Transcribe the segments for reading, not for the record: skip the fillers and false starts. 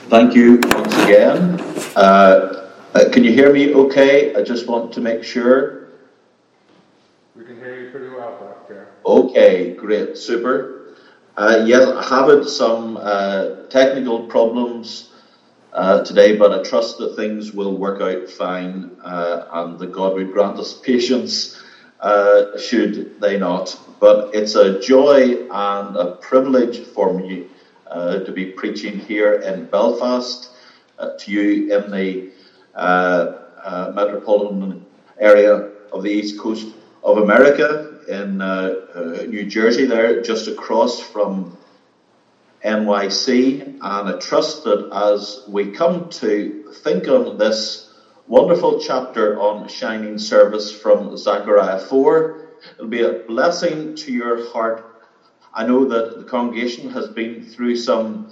Thank you once again. Can you hear me okay? I just want to make sure. We can hear you pretty well, Dr. Okay, great, super. Yes, I have some technical problems today, but I trust that things will work out fine and that God will grant us patience should they not. But it's a joy and a privilege for me to be preaching here in Belfast to you in the metropolitan area of the East Coast of America in New Jersey, there just across from NYC. And I trust that as we come to think on this wonderful chapter on shining service from Zechariah 4, it'll be a blessing to your heart. I know that the congregation has been through some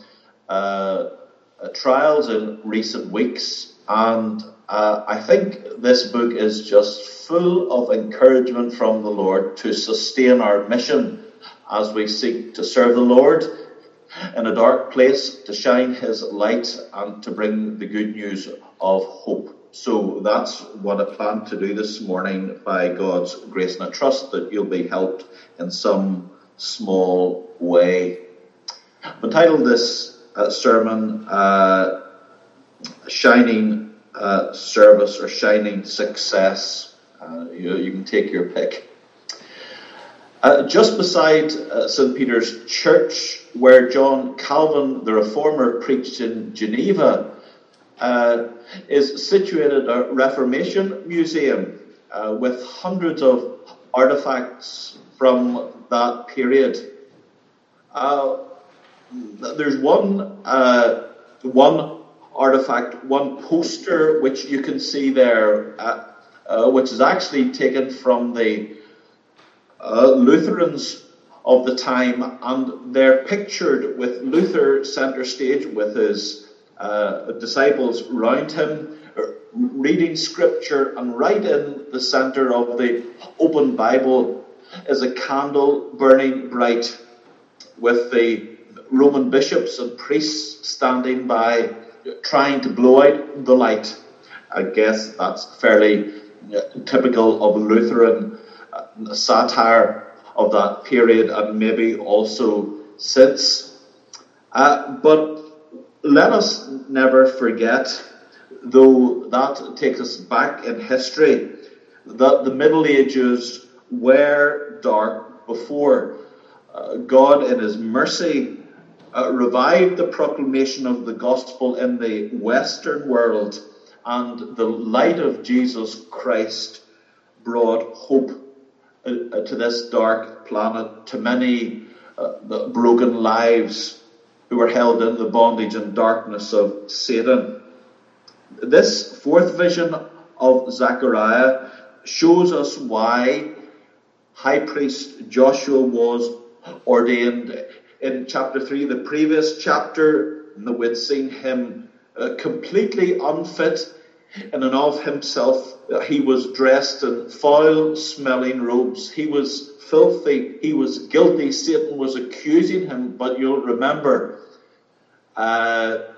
trials in recent weeks, and I think this book is just full of encouragement from the Lord to sustain our mission as we seek to serve the Lord in a dark place, to shine his light and to bring the good news of hope. So that's what I plan to do this morning by God's grace, and I trust that you'll be helped in some small way. I've entitled this sermon Shining Service or Shining Success. You can take your pick. Just beside St. Peter's Church, where John Calvin, the Reformer, preached in Geneva, is situated a Reformation museum with hundreds of artifacts from that period. There's one artifact, one poster which you can see there, which is actually taken from the Lutherans of the time, and they're pictured with Luther center stage with his disciples round him, reading scripture, and right in the center of the open Bible is a candle burning bright with the Roman bishops and priests standing by trying to blow out the light. I guess that's fairly typical of Lutheran satire of that period and maybe also since. But let us never forget, though that takes us back in history, that the Middle Ages were dark before. God in his mercy revived the proclamation of the gospel in the Western world, and the light of Jesus Christ brought hope to this dark planet, to many broken lives who were held in the bondage and darkness of Satan. This fourth vision of Zechariah shows us why High Priest Joshua was ordained. In chapter 3, the previous chapter, we'd seen him completely unfit in and of himself. He was dressed in foul-smelling robes. He was filthy. He was guilty. Satan was accusing him. But you'll remember, the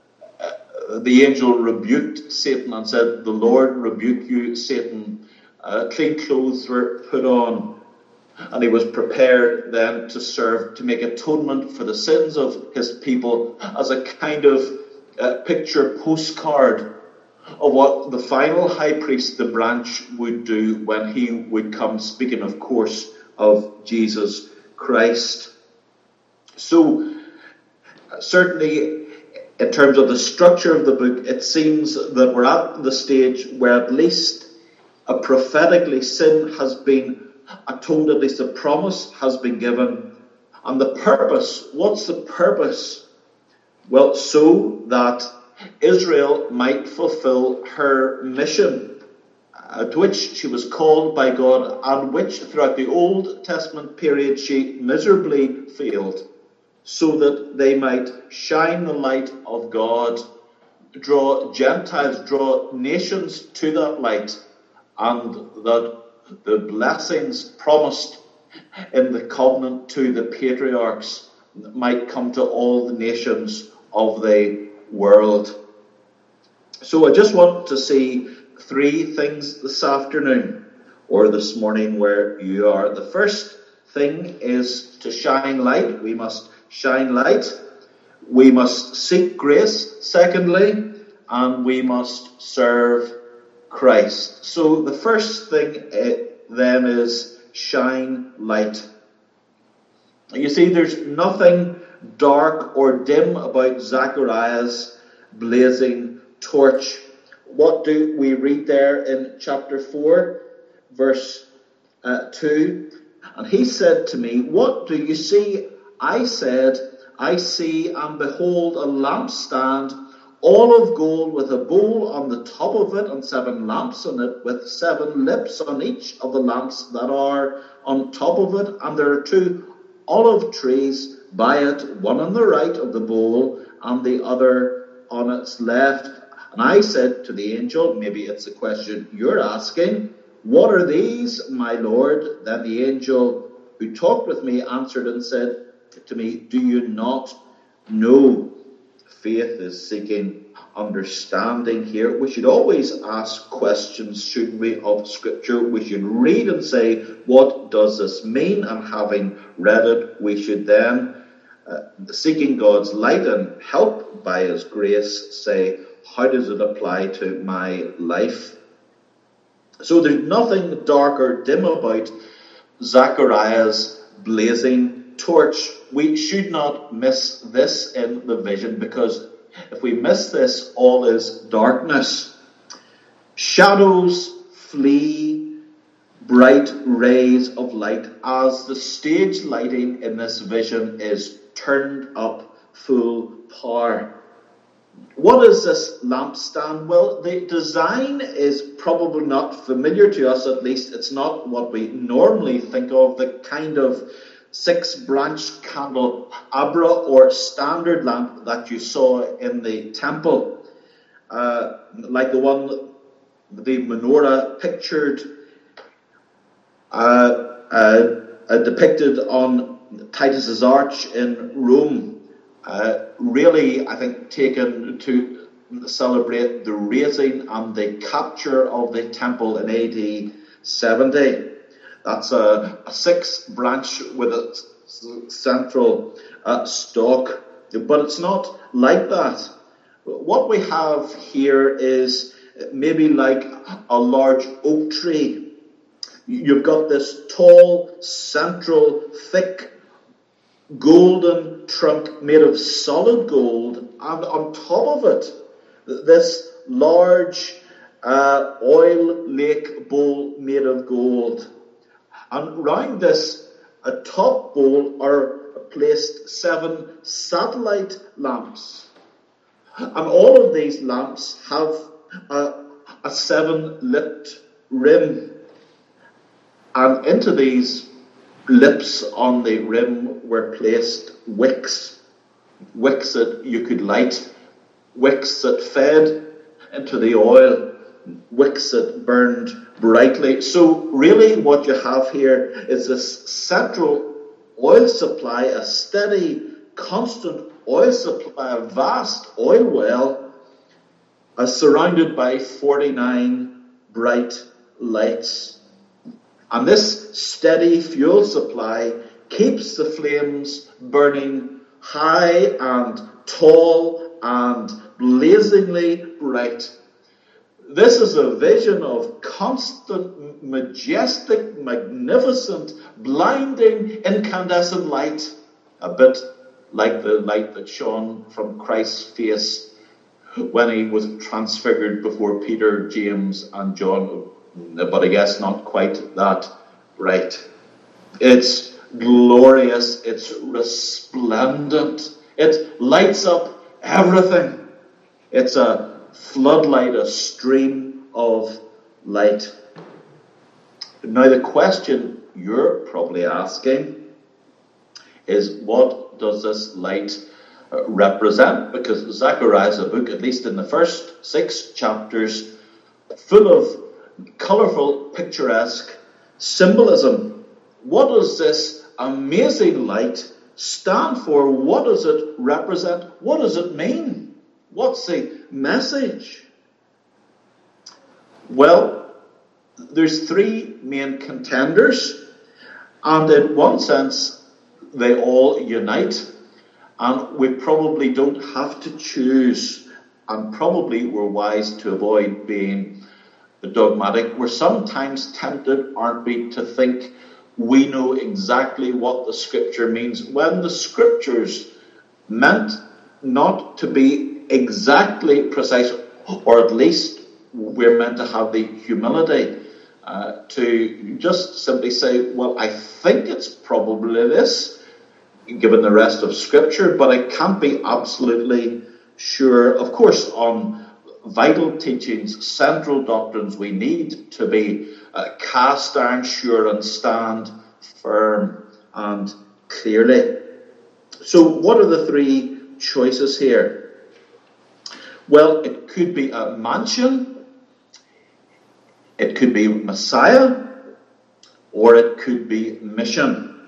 angel rebuked Satan and said, "The Lord rebuke you, Satan." Clean clothes were put on, and he was prepared then to serve, to make atonement for the sins of his people as a kind of picture postcard of what the final high priest, the branch, would do when he would come, speaking, of course, of Jesus Christ. So, certainly, in terms of the structure of the book, it seems that we're at the stage where at least a prophetically sin has been atoned, at least a promise has been given. And the purpose, what's the purpose? Well, so that Israel might fulfill her mission, to which she was called by God, and which throughout the Old Testament period she miserably failed, so that they might shine the light of God, draw Gentiles, draw nations to that light, and that the blessings promised in the covenant to the patriarchs might come to all the nations of the world. So I just want to see three things this afternoon or this morning where you are. The first thing is to shine light. We must shine light. We must seek grace, secondly, and we must serve Christ. So the first thing then is shine light. You see, there's nothing dark or dim about Zachariah's blazing torch. What do we read there in chapter 4, verse 2? And he said to me, "What do you see?" I said, "I see and behold a lampstand, all of gold, with a bowl on the top of it and 7 lamps on it, with 7 lips on each of the lamps that are on top of it. And there are 2 olive trees by it, one on the right of the bowl and the other on its left." And I said to the angel, maybe it's a question you're asking, "What are these, my Lord?" Then the angel who talked with me answered and said to me, "Do you not know?" Faith is seeking understanding here. We should always ask questions, shouldn't we, of Scripture. We should read and say, what does this mean? And having read it, we should then, seeking God's light and help by His grace, say, how does it apply to my life? So there's nothing dark or dim about Zachariah's blazing torch. We should not miss this in the vision, because if we miss this, all is darkness. Shadows flee, bright rays of light, as the stage lighting in this vision is turned up full power. What is this lampstand? Well, the design is probably not familiar to us, at least it's not what we normally think of, the kind of 6-branch candelabra or standard lamp that you saw in the temple, like the one, the menorah pictured, depicted on Titus's arch in Rome. Really, I think, taken to celebrate the raising and the capture of the temple in AD 70. That's a 6-branch with a central stalk. But it's not like that. What we have here is maybe like a large oak tree. You've got this tall, central, thick, golden trunk made of solid gold, and on top of it, this large oil lake bowl made of gold. And round this top bowl are placed 7 satellite lamps. And all of these lamps have a 7-lipped rim. And into these lips on the rim were placed wicks that you could light, wicks that fed into the oil, wicks that burned brightly. So really what you have here is this central oil supply, a steady, constant oil supply, a vast oil well, surrounded by 49 bright lights. And this steady fuel supply keeps the flames burning high and tall and blazingly bright. This is a vision of constant, majestic, magnificent, blinding, incandescent light, a bit like the light that shone from Christ's face when he was transfigured before Peter, James, and John. But I guess not quite that bright. It's glorious, it's resplendent, it lights up everything. It's a floodlight, a stream of light. Now the question you're probably asking is, what does this light represent? Because Zechariah is a book, at least in the first 6 chapters, full of colourful, picturesque symbolism. What does this amazing light stand for? What does it represent? What does it mean? What's the message? Well, there's three main contenders, and in one sense, they all unite, and we probably don't have to choose, and probably we're wise to avoid being dogmatic. We're sometimes tempted, aren't we, to think we know exactly what the Scripture means, when the Scriptures meant not to be exactly precise, or at least we're meant to have the humility to just simply say, well, I think it's probably this, given the rest of Scripture, but I can't be absolutely sure. Of course, on vital teachings, central doctrines, we need to be cast iron sure and stand firm and clearly. So what are the three choices here? Well, it could be a mansion, it could be Messiah, or it could be mission.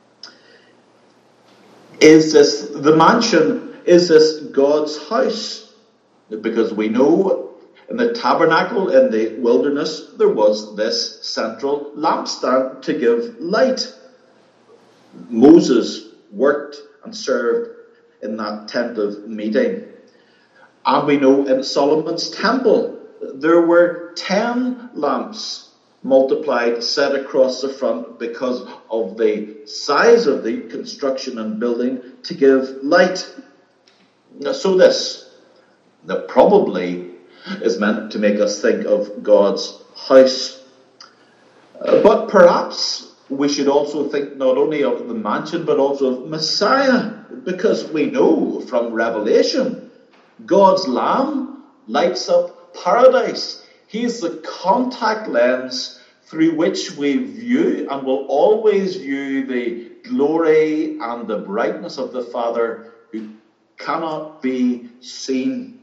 Is this the mansion? Is this God's house? Because we know in the tabernacle in the wilderness there was this central lampstand to give light. Moses worked and served in that tent of meeting. And we know in Solomon's temple there were 10 lamps multiplied, set across the front because of the size of the construction and building to give light. So this, that probably is meant to make us think of God's house. But perhaps we should also think not only of the mansion, but also of Messiah, because we know from Revelation, God's Lamb lights up paradise. He's the contact lens through which we view and will always view the glory and the brightness of the Father who cannot be seen.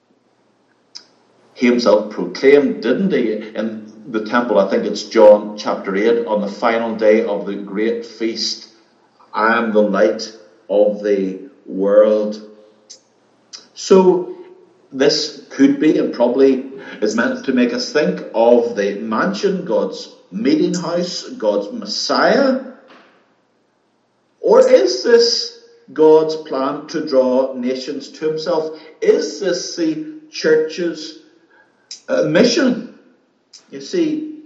He himself proclaimed, didn't he, in the temple, I think it's John chapter 8, on the final day of the great feast, I am the light of the world. So this could be, and probably is meant to make us think of the mansion, God's meeting house, God's Messiah. Or is this God's plan to draw nations to himself? Is this the church's mission? You see,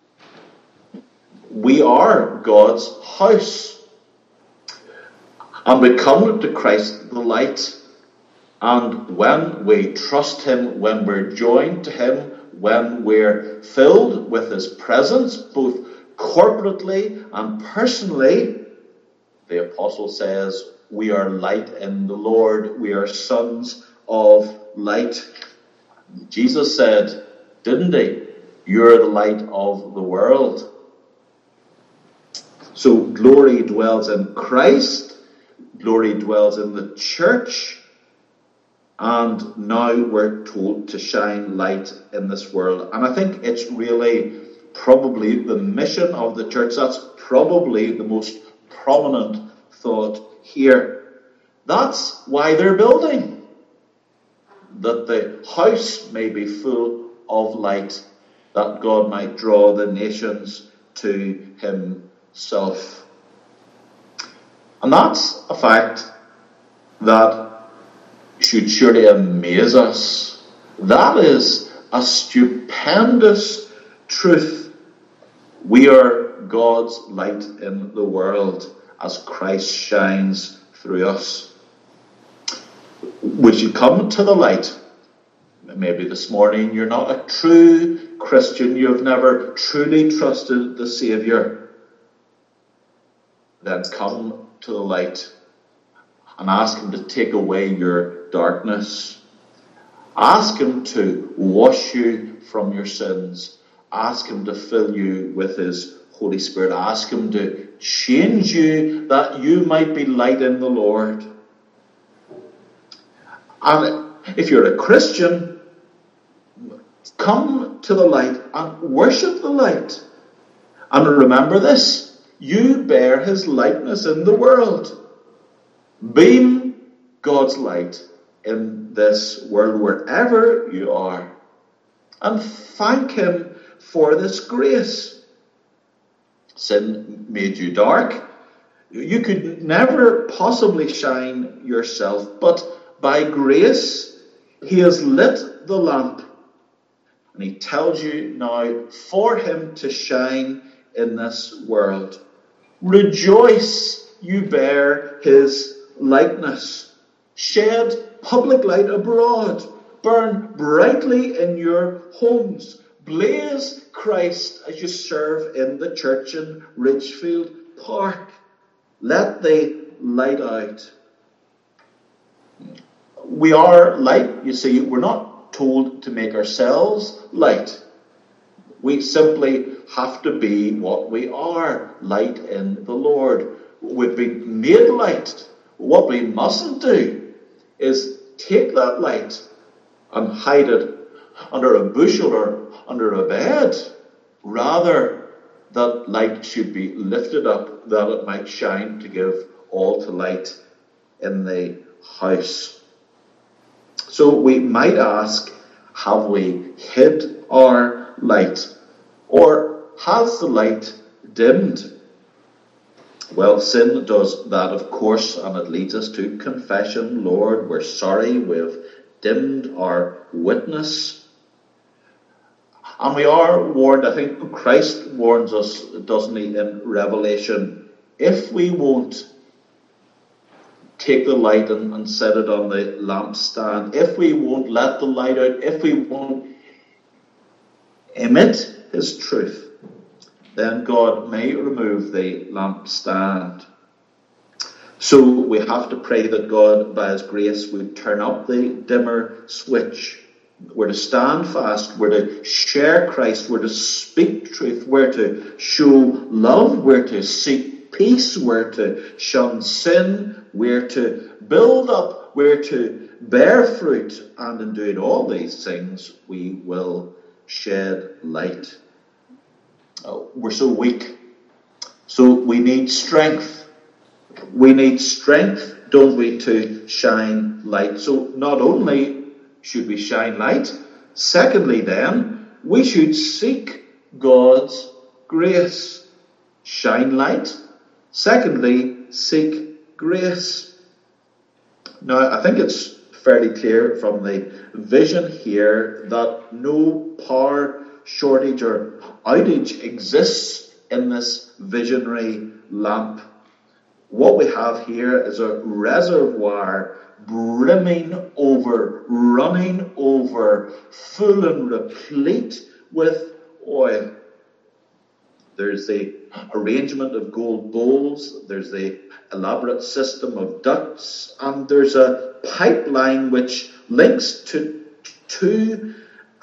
we are God's house. And we come to Christ the light. And when we trust him, when we're joined to him, when we're filled with his presence, both corporately and personally, the apostle says, we are light in the Lord. We are sons of light. Jesus said, didn't he? You're the light of the world. So glory dwells in Christ. Glory dwells in the church. And now we're told to shine light in this world. And I think it's really probably the mission of the church. That's probably the most prominent thought here. That's why they're building. That the house may be full of light, that God might draw the nations to himself. And that's a fact that should surely amaze us. That is a stupendous truth. We are God's light in the world as Christ shines through us. Would you come to the light? Maybe this morning you're not a true Christian. You've never truly trusted the Saviour. Then come to the light and ask him to take away your darkness. Ask him to wash you from your sins. Ask him to fill you with his Holy Spirit. Ask him to change you that you might be light in the Lord. And if you're a Christian, come to the light and worship the light. And remember this, you bear his likeness in the world. Beam God's light in this world, wherever you are, and thank him for this grace. Sin made you dark. You could never possibly shine yourself, but by grace he has lit the lamp, and he tells you now for him to shine in this world. Rejoice, you bear his likeness. Shed public light abroad. Burn brightly in your homes. Blaze Christ as you serve in the church in Ridgefield Park. Let the light out. We are light, you see. We're not told to make ourselves light. We simply have to be what we are, light in the Lord. We've been made light. What we mustn't do is take that light and hide it under a bushel or under a bed. Rather, that light should be lifted up that it might shine to give all to light in the house. So we might ask, have we hid our light? Or has the light dimmed? Well, sin does that, of course, and it leads us to confession. Lord, we're sorry, we've dimmed our witness. And we are warned, I think Christ warns us, doesn't he, in Revelation, if we won't take the light and set it on the lampstand, if we won't let the light out, if we won't emit his truth, then God may remove the lampstand. So we have to pray that God, by his grace, would turn up the dimmer switch. We're to stand fast, we're to share Christ, we're to speak truth, we're to show love, we're to seek peace, we're to shun sin, we're to build up, we're to bear fruit, and in doing all these things, we will shed light. We're so weak, so we need strength. We need strength, don't we, to shine light. So not only should we shine light, secondly then, we should seek God's grace. Shine light. Secondly, seek grace. Now, I think it's fairly clear from the vision here that no power shortage or outage exists in this visionary lamp. What we have here is a reservoir brimming over, running over, full and replete with oil. There's the arrangement of gold bowls, there's the elaborate system of ducts, and there's a pipeline which links to two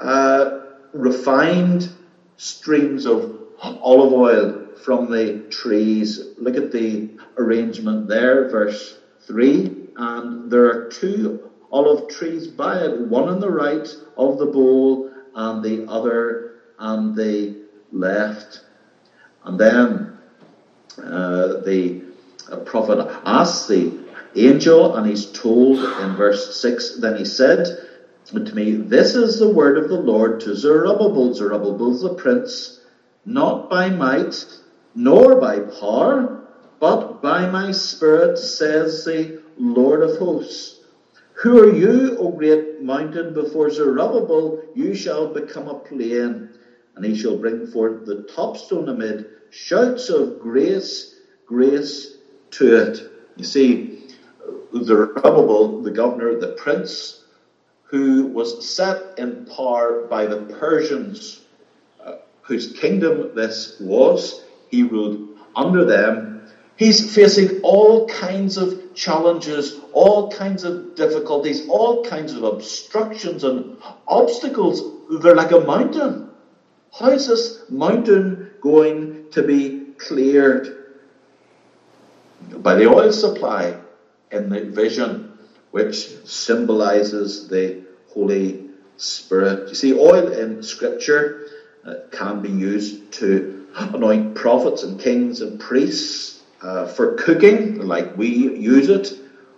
refined streams of olive oil from the trees. Look at the arrangement there, verse 3. And there are two olive trees by it, one on the right of the bowl and the other on the left. And then the prophet asks the angel, and he's told in verse 6, then he said to me, this is the word of the Lord to Zerubbabel. Zerubbabel's the prince, not by might nor by power, but by my spirit, says the Lord of hosts. Who are you, O great mountain? Before Zerubbabel you shall become a plain, and he shall bring forth the top stone amid shouts of grace, grace to it. You see, Zerubbabel, the governor, the prince, who was set in power by the Persians, whose kingdom this was, he ruled under them. He's facing all kinds of challenges, all kinds of difficulties, all kinds of obstructions and obstacles. They're like a mountain. How is this mountain going to be cleared? By the oil supply in the vision, which symbolizes the Holy Spirit. You see, oil in Scripture can be used to anoint prophets and kings and priests, for cooking, like we use it,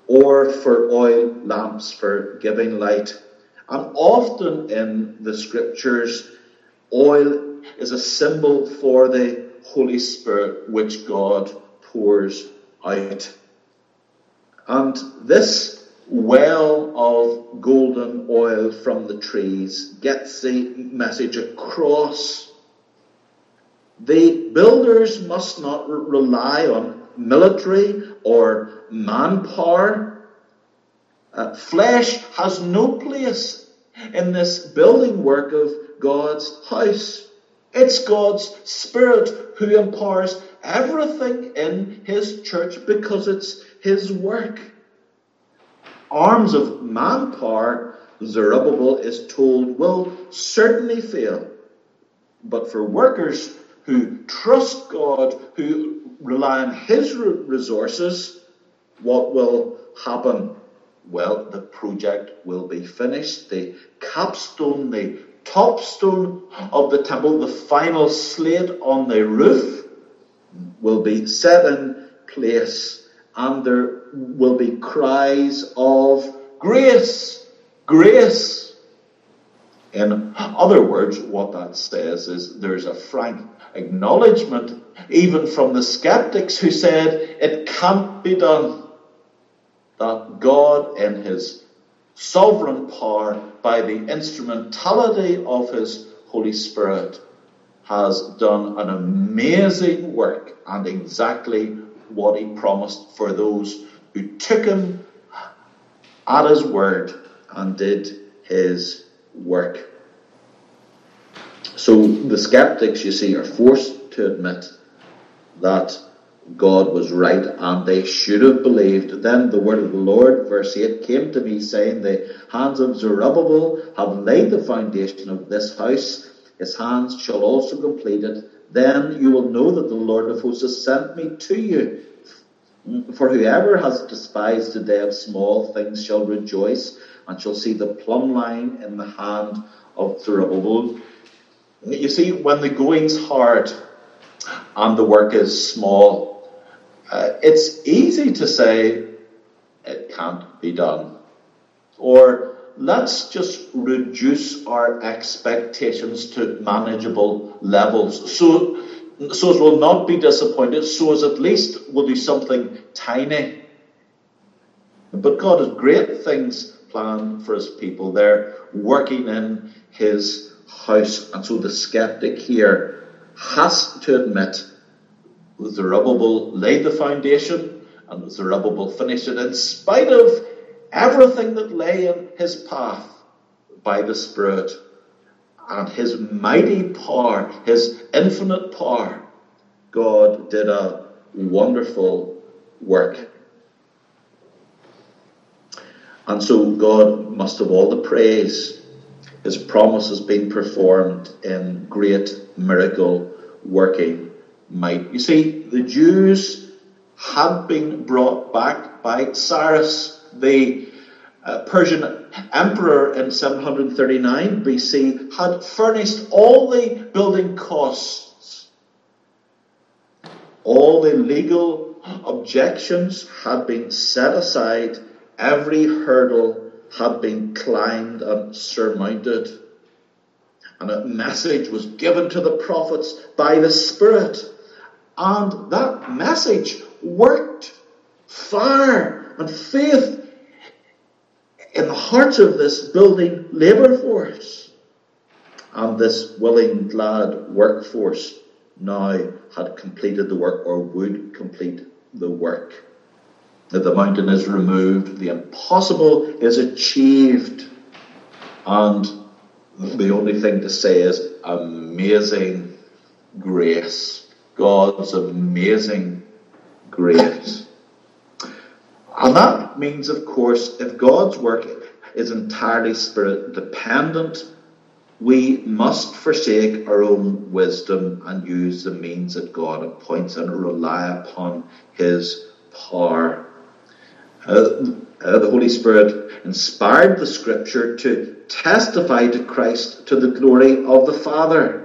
or for oil lamps for giving light. And often in the scriptures, oil is a symbol for the Holy Spirit which God pours out. And this well of golden oil from the trees gets the message across. The builders must not rely on military or manpower. Flesh has no place in this building work of God's house. It's God's Spirit who empowers everything in His church because it's His work. Arms of manpower, Zerubbabel is told, will certainly fail. But for workers who trust God, who rely on His resources, what will happen? Well, the project will be finished. The capstone, the topstone of the temple, the final slate on the roof will be set in place, and there will be cries of grace, grace. In other words, what that says is there's a frank acknowledgement, even from the skeptics who said it can't be done, that God in His sovereign power, by the instrumentality of His Holy Spirit, has done an amazing work and exactly what He promised for those who took Him at His word and did His work. So the skeptics, you see, are forced to admit that God was right and they should have believed. Then the word of the Lord, verse 8, came to me saying, the hands of Zerubbabel have laid the foundation of this house. His hands shall also complete it. Then you will know that the Lord of hosts has sent me to you. For whoever has despised the day of small things shall rejoice and shall see the plumb line in the hand of Zerubbabel. You see, when the going's hard and the work is small, it's easy to say it can't be done. Or let's just reduce our expectations to manageable levels so as we'll not be disappointed, so as at least we'll do something tiny. But God has great things planned for His people. They're working in His house. And so the skeptic here has to admit Zerubbabel laid the foundation and Zerubbabel finished it in spite of everything that lay in his path by the Spirit and His mighty power, His infinite power. God did a wonderful work. And so God must have all the praise. His promise has been performed in great miracle working might. You see, the Jews had been brought back by Cyrus, the Persian emperor in 739 BC, had furnished all the building costs. All the legal objections had been set aside. Every hurdle had been climbed and surmounted. And a message was given to the prophets by the Spirit. And that message worked. Fire and faith in the hearts of this building labour force. And this willing, glad workforce now had completed the work, or would complete the work. The mountain is removed, the impossible is achieved, and the only thing to say is amazing grace. God's amazing grace. And that means, of course, if God's work is entirely Spirit dependent, we must forsake our own wisdom and use the means that God appoints and rely upon His power. The Holy Spirit inspired the Scripture to testify to Christ to the glory of the Father.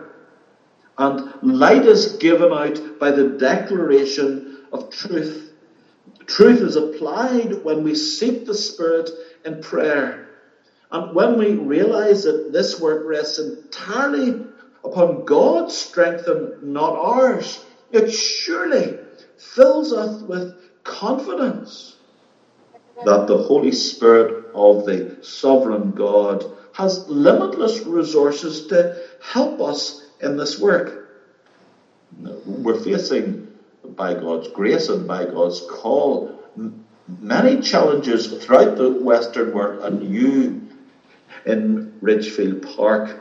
And light is given out by the declaration of truth Truth is applied when we seek the Spirit in prayer. And when we realize that this work rests entirely upon God's strength and not ours, it surely fills us with confidence that the Holy Spirit of the sovereign God has limitless resources to help us in this work. We're facing, by God's grace and by God's call, many challenges throughout the Western world, and you in Ridgefield Park.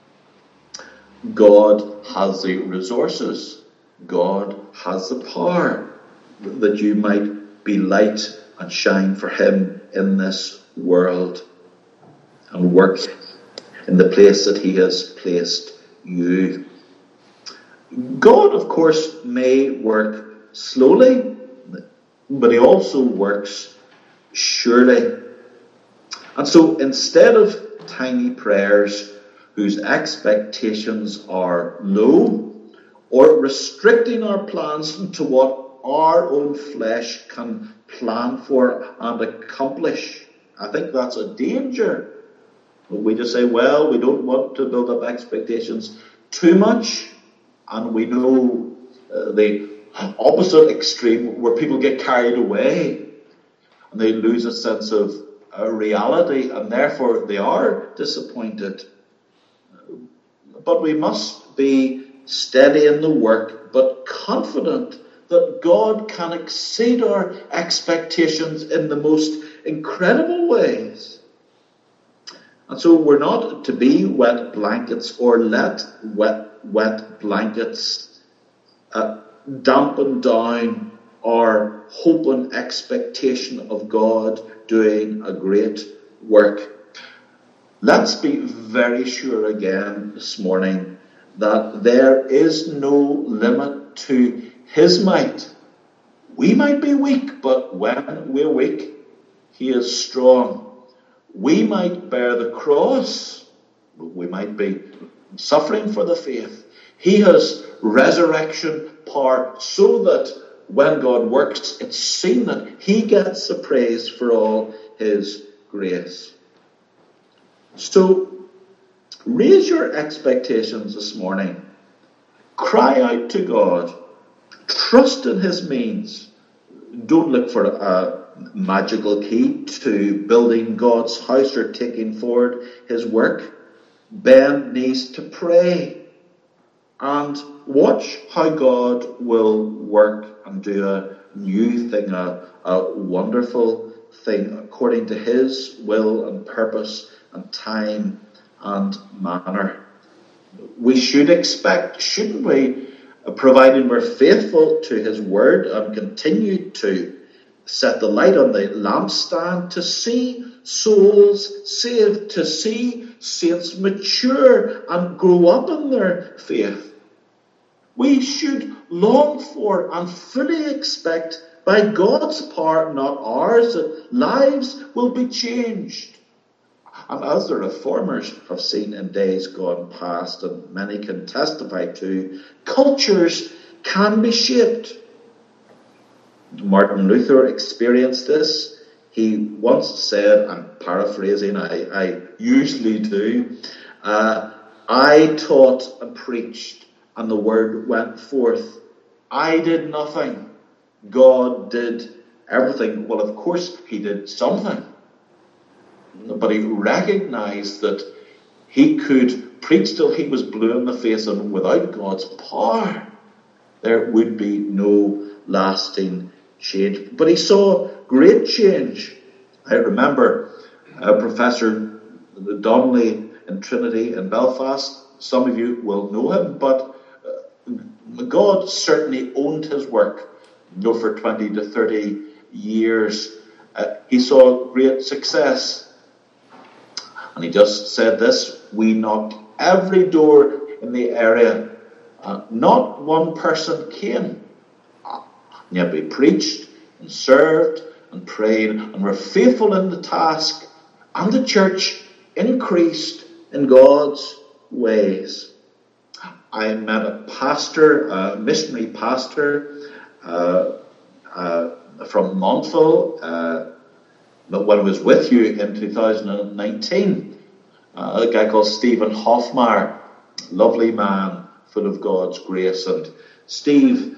God has the resources. God has the power that you might be light and shine for Him in this world and work in the place that He has placed you. God, of course, may work slowly, but He also works surely. And so instead of tiny prayers whose expectations are low, or restricting our plans to what our own flesh can plan for and accomplish, I think that's a danger. We just say, well, we don't want to build up expectations too much, and we know the opposite extreme where people get carried away and they lose a sense of reality, and therefore they are disappointed. But we must be steady in the work, but confident that God can exceed our expectations in the most incredible ways. And so we're not to be wet blankets or let wet blankets dampen down our hope and expectation of God doing a great work. Let's be very sure again this morning that there is no limit to His might. We might be weak, but when we're weak, He is strong. We might bear the cross, we might be suffering for the faith. He has resurrection power so that when God works, it's seen that He gets the praise for all His grace. So, raise your expectations this morning. Cry out to God. Trust in His means. Don't look for a magical key to building God's house or taking forward His work. Bend knees to pray and watch how God will work and do a new thing, a wonderful thing according to His will and purpose and time and manner. We should expect, shouldn't we, providing we're faithful to His word and continue to set the light on the lampstand, to see souls saved, to see saints mature and grow up in their faith. We should long for and fully expect, by God's power, not ours, that lives will be changed. And as the reformers have seen in days gone past, and many can testify to, cultures can be shaped. Martin Luther experienced this. He once said, I'm paraphrasing, I usually do, I taught and preached, and the word went forth. I did nothing. God did everything. Well, of course, He did something. But he recognized that he could preach till he was blue in the face, and without God's power, there would be no lasting change. But he saw great change. I remember Professor Donnelly in Trinity in Belfast. Some of you will know him, but God certainly owned his work. For 20 to 30 years, he saw great success. And he just said this: we knocked every door in the area. Not one person came. And yet we preached and served and prayed and were faithful in the task. And the church increased in God's ways. I met a pastor, a missionary pastor, a from Montville, when I was with you in 2019. A guy called Stephen Hoffmeyer, lovely man, full of God's grace. And Steve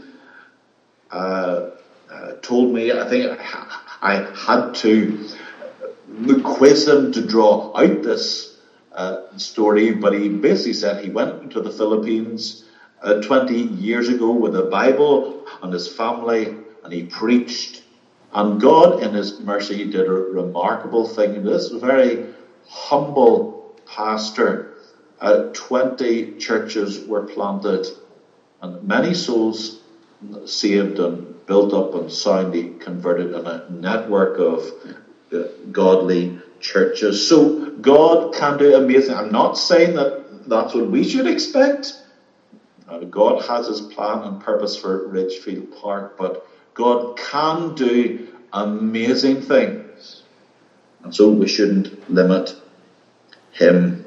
told me, I think I had to quiz him to draw out this story, but he basically said he went to the Philippines 20 years ago with a Bible and his family, and he preached. And God, in his mercy, did a remarkable thing. This very humble pastor, 20 churches were planted, and many souls saved and built up and soundly converted in a network of godly churches. So God can do amazing. I'm not saying that that's what we should expect. God has his plan and purpose for Ridgefield Park, but God can do amazing things, and so we shouldn't limit him.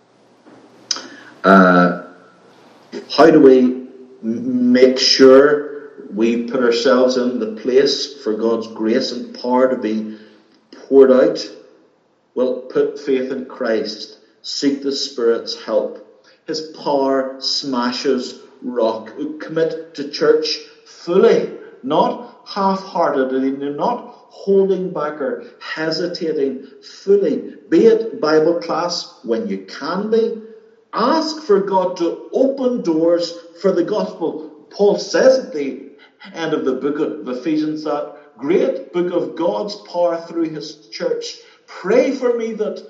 How do we make sure we put ourselves in the place for God's grace and power to be poured out? Well, put faith in Christ. Seek the Spirit's help. His power smashes rock. Commit to church fully, not half-heartedly, not holding back or hesitating, fully. Be at Bible class when you can be. Ask for God to open doors for the gospel. Paul says at the end of the book of Ephesians, that great book of God's power through his church. Pray for me that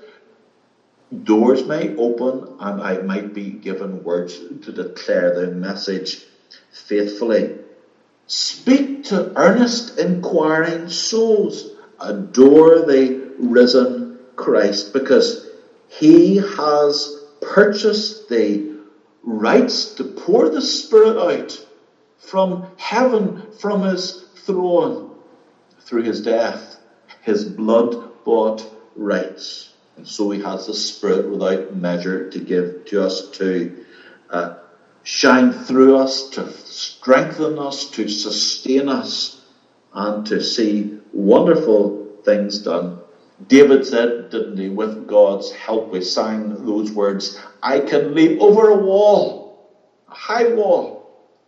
doors may open and I might be given words to declare the message faithfully. Speak to earnest, inquiring souls. Adore the risen Christ, because he has purchased the rights to pour the Spirit out from heaven, from his throne, through his death, his blood-bought rights. And so he has the Spirit without measure to give to us, to shine through us, to strengthen us, to sustain us, and to see wonderful things done. David said, didn't he, with God's help, we sang those words, I can leap over a wall, a high wall.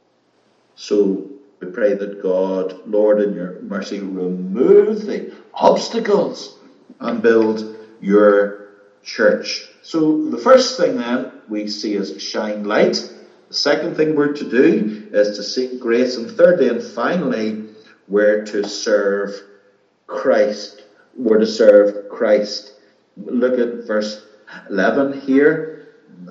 So we pray that God, Lord, in your mercy, remove the obstacles and build your church. So the first thing then we see is shine light. The second thing we're to do is to seek grace. And thirdly and finally, we're to serve Christ. We're to serve Christ. Look at verse 11 here.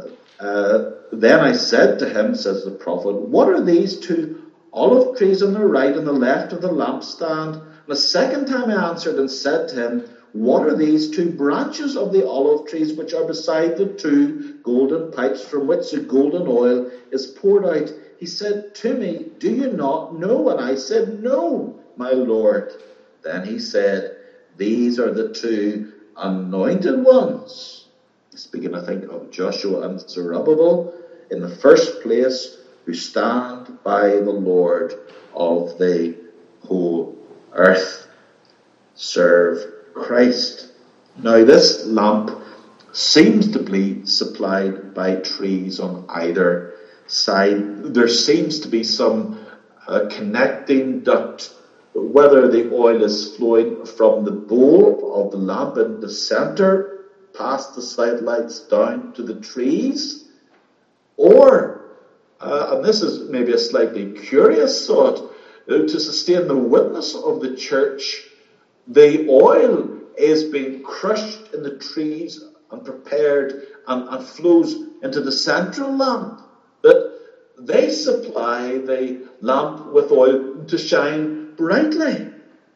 Then I said to him, says the prophet, what are these two olive trees on the right and the left of the lampstand? And the second time I answered and said to him, what are these two branches of the olive trees which are beside the two golden pipes from which the golden oil is poured out? He said to me, do you not know? And I said, no, my Lord. Then he said, these are the two anointed ones. Speaking, I think, of Joshua and Zerubbabel, in the first place, who stand by the Lord of the whole earth. Serve Christ. Now, this lamp seems to be supplied by trees on either side. There seems to be some connecting duct, whether the oil is flowing from the bowl of the lamp in the center, past the sidelights down to the trees, or, and this is maybe a slightly curious thought, to sustain the witness of the church, the oil is being crushed in the trees and prepared and flows into the central lamp, that they supply the lamp with oil to shine brightly.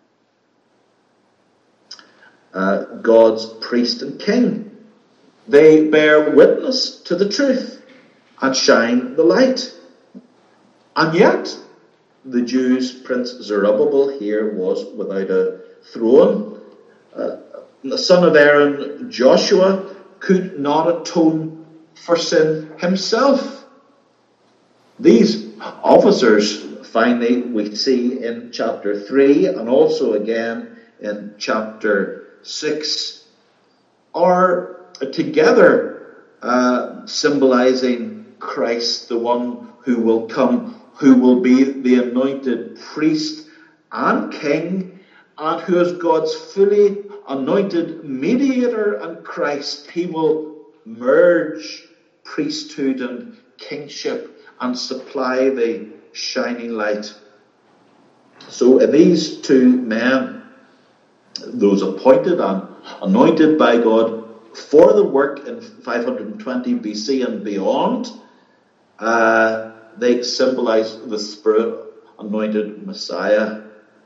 God's priest and king, they bear witness to the truth and shine the light. And yet, the Jews' Prince Zerubbabel here was without a throne. The son of Aaron, Joshua, could not atone for sin himself. These officers finally, we see in chapter 3 and also again in chapter 6 are together symbolizing Christ, the one who will come, who will be the anointed priest and king, and who is God's fully anointed mediator and Christ. He will merge priesthood and kingship and supply the shining light. So these two men, those appointed and anointed by God for the work in 520 BC and beyond, they symbolize the Spirit-anointed Messiah.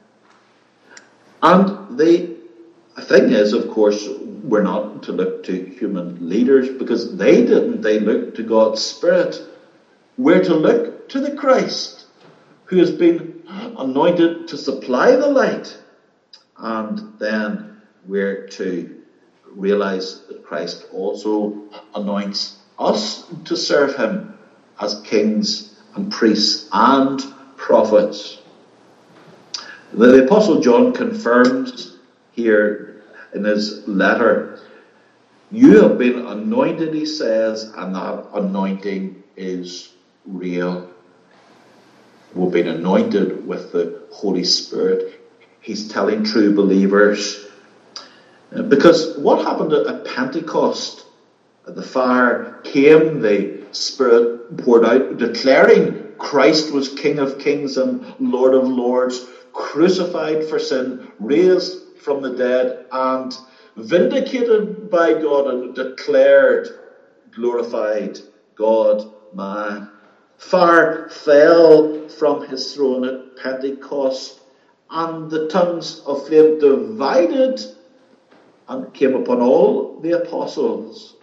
And the thing is, of course, we're not to look to human leaders because they didn't. They looked to God's Spirit. We're to look to the Christ who has been anointed to supply the light. And then we're to realize that Christ also anoints us to serve him as kings and priests and prophets. The Apostle John confirms here in his letter, you have been anointed, he says, and that anointing is real. We've been anointed with the Holy Spirit. He's telling true believers. Because what happened at Pentecost? The fire came, the Spirit poured out, declaring Christ was King of Kings and Lord of Lords, crucified for sin, raised from the dead, and vindicated by God and declared, glorified God, man. Fire fell from his throne at Pentecost, and the tongues of flame divided and came upon all the apostles.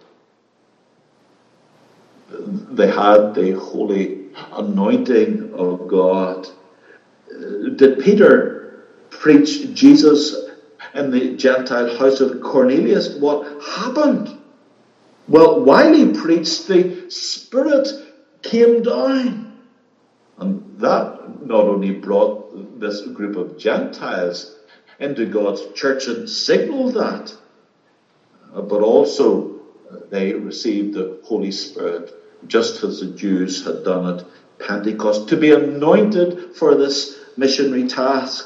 They had the holy anointing of God. Did Peter preach Jesus in the Gentile house of Cornelius? What happened? Well, while he preached, the Spirit came down. And that not only brought this group of Gentiles into God's church and signaled that, but also they received the Holy Spirit, just as the Jews had done at Pentecost, to be anointed for this missionary task.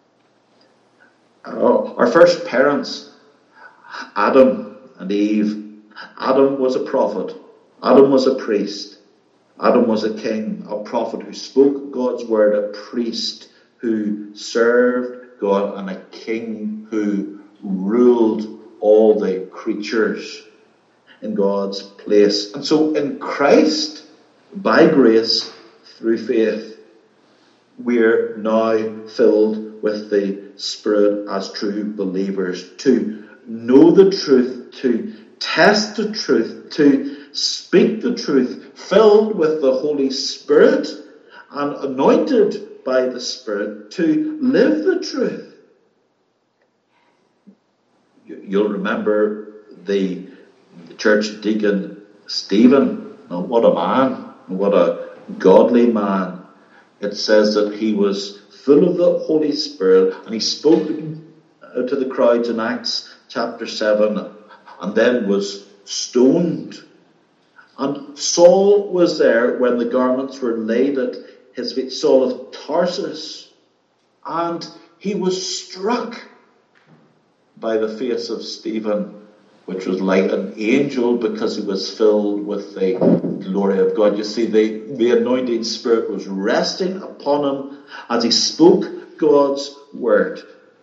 Our first parents, Adam and Eve. Adam was a prophet. Adam was a priest. Adam was a king, a prophet who spoke God's word, a priest who served God, and a king who ruled all the creatures in God's place. And so in Christ, by grace, through faith, we're now filled with the Spirit as true believers, to know the truth, to test the truth, to speak the truth, filled with the Holy Spirit and anointed by the Spirit to live the truth. You'll remember the church deacon Stephen. Now, what a man, what a godly man. It says that he was full of the Holy Spirit, and he spoke to the crowds in Acts chapter 7, and then was stoned. And Saul was there when the garments were laid at his feet, Saul of Tarsus, and he was struck by the face of Stephen, which was like an angel, because he was filled with the glory of God. You see, the anointing Spirit was resting upon him as he spoke God's word.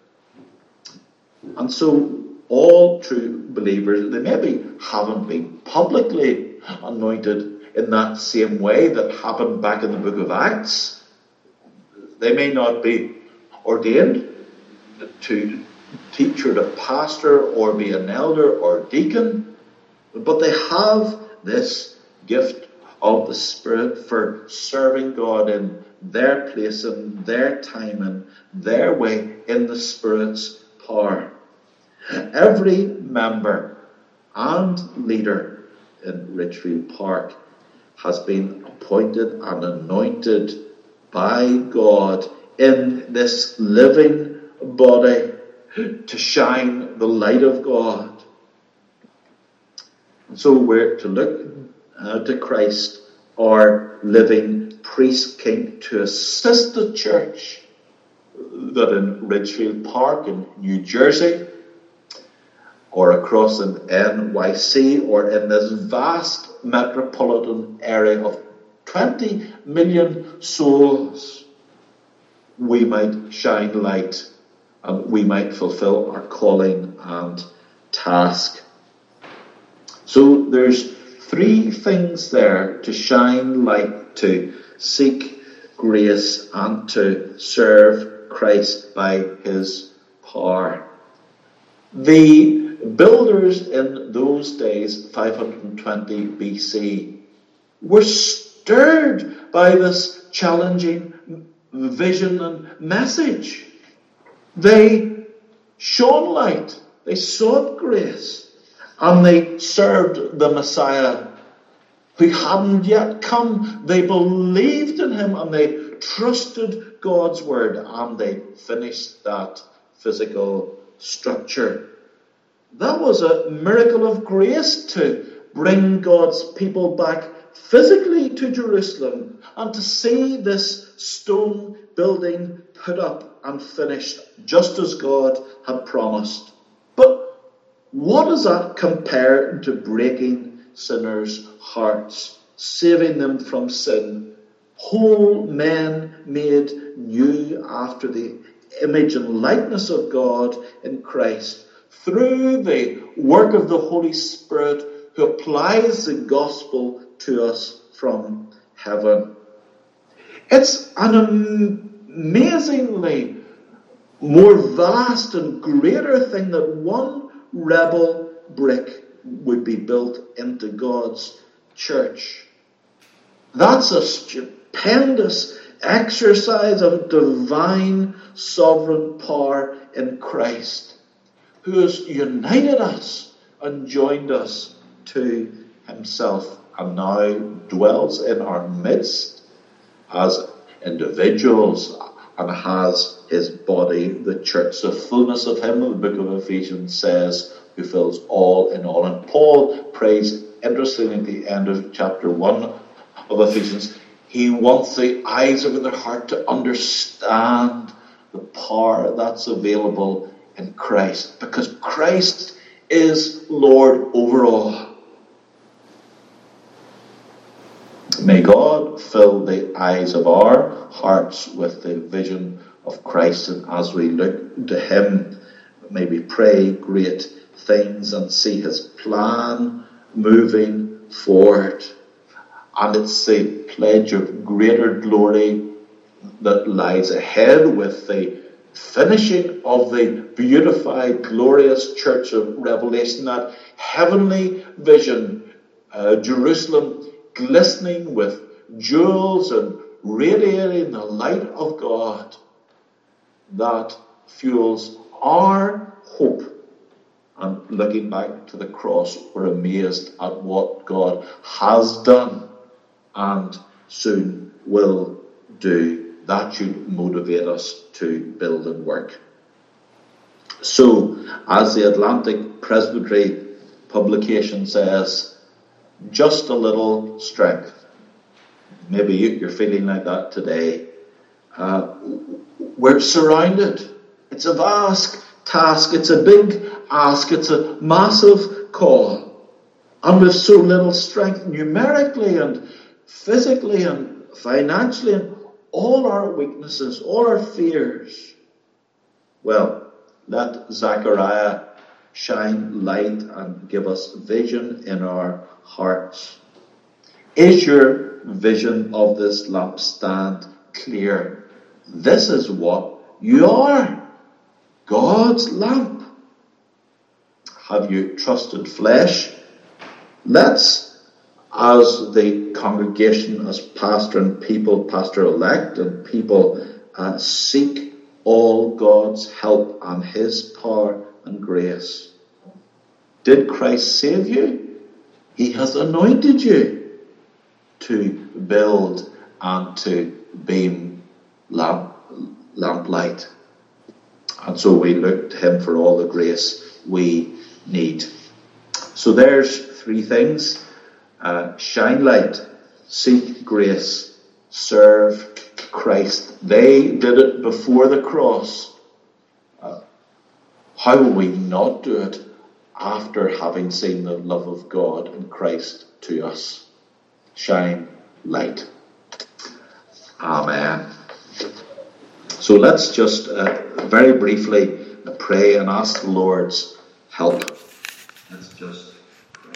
And so all true believers, they maybe haven't been publicly anointed in that same way that happened back in the book of Acts. They may not be ordained to teach or to pastor or be an elder or deacon, but they have this gift of the Spirit for serving God in their place, in their time, in their way, in the Spirit's power. Every member and leader in Ridgefield Park has been appointed and anointed by God in this living body to shine the light of God. And so we're to look to Christ, our living priest king, to assist the church that in Ridgefield Park in New Jersey, or across in NYC, or in this vast metropolitan area of 20 million souls, we might shine light and we might fulfill our calling and task. So there's three things there: to shine light, to seek grace, and to serve Christ by his power. The builders in those days, 520 BC, were stirred by this challenging vision and message. They shone light, they sought grace, and they served the Messiah who hadn't yet come. They believed in him and they trusted God's word, and they finished that physical structure. That was a miracle of grace, to bring God's people back physically to Jerusalem and to see this stone building put up and finished just as God had promised. But what does that compare to breaking sinners' hearts, saving them from sin, whole men made new after the image and likeness of God in Christ, through the work of the Holy Spirit, who applies the gospel to us from heaven? It's an amazingly more vast and greater thing that one rebel brick would be built into God's church. That's a stupendous exercise of divine sovereign power in Christ, who has united us and joined us to himself, and now dwells in our midst as individuals and has his body, the church, the fullness of him, the book of Ephesians says, who fills all in all. And Paul prays, interestingly, at the end of chapter 1 of Ephesians, he wants the eyes of their heart to understand the power that's available in Christ, because Christ is Lord over all. May God fill the eyes of our hearts with the vision of Christ, and as we look to him, may we pray great things and see his plan moving forward. And it's the pledge of greater glory that lies ahead with the finishing of the beautified, glorious church of Revelation, that heavenly vision, Jerusalem glistening with jewels and radiating the light of God, that fuels our hope. And looking back to the cross, we're amazed at what God has done and soon will do. That should motivate us to build and work. So, as the Atlantic Presbytery publication says, just a little strength. Maybe you're feeling like that today. We're surrounded. It's a vast task. It's a big ask. It's a massive call. And with so little strength numerically and physically and financially, and all our weaknesses, all our fears. Well, let Zechariah shine light and give us vision in our hearts. Is your vision of this lampstand clear? This is what you are: God's lamp. Have you trusted flesh? Let's, as the congregation, as pastor and people, pastor-elect and people, seek all God's help and his power and grace. Did Christ save you? He has anointed you to build and to beam lamplight. And so we look to him for all the grace we need. So there's three things. Shine light, seek grace, serve Christ. They did it before the cross. How will we not do it after having seen the love of God in Christ to us? Shine light. Amen. So let's just very briefly pray and ask the Lord's help. Let's just